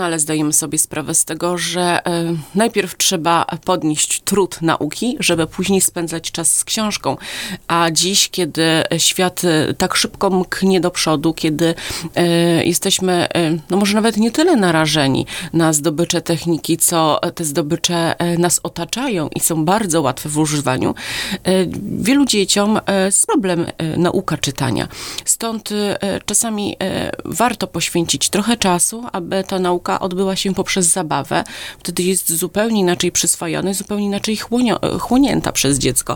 Ale zdajemy sobie sprawę z tego, że najpierw trzeba podnieść trud nauki, żeby później spędzać czas z książką. A dziś, kiedy świat tak szybko mknie do przodu, kiedy jesteśmy, no może nawet nie tyle narażeni na zdobycze techniki, co te zdobycze nas otaczają i są bardzo łatwe w używaniu, wielu dzieciom jest problem nauka czytania. Stąd czasami warto poświęcić trochę czasu, aby ta nauka odbyła się poprzez zabawę. Wtedy jest zupełnie inaczej przyswojony, zupełnie inaczej chłonięta przez dziecko.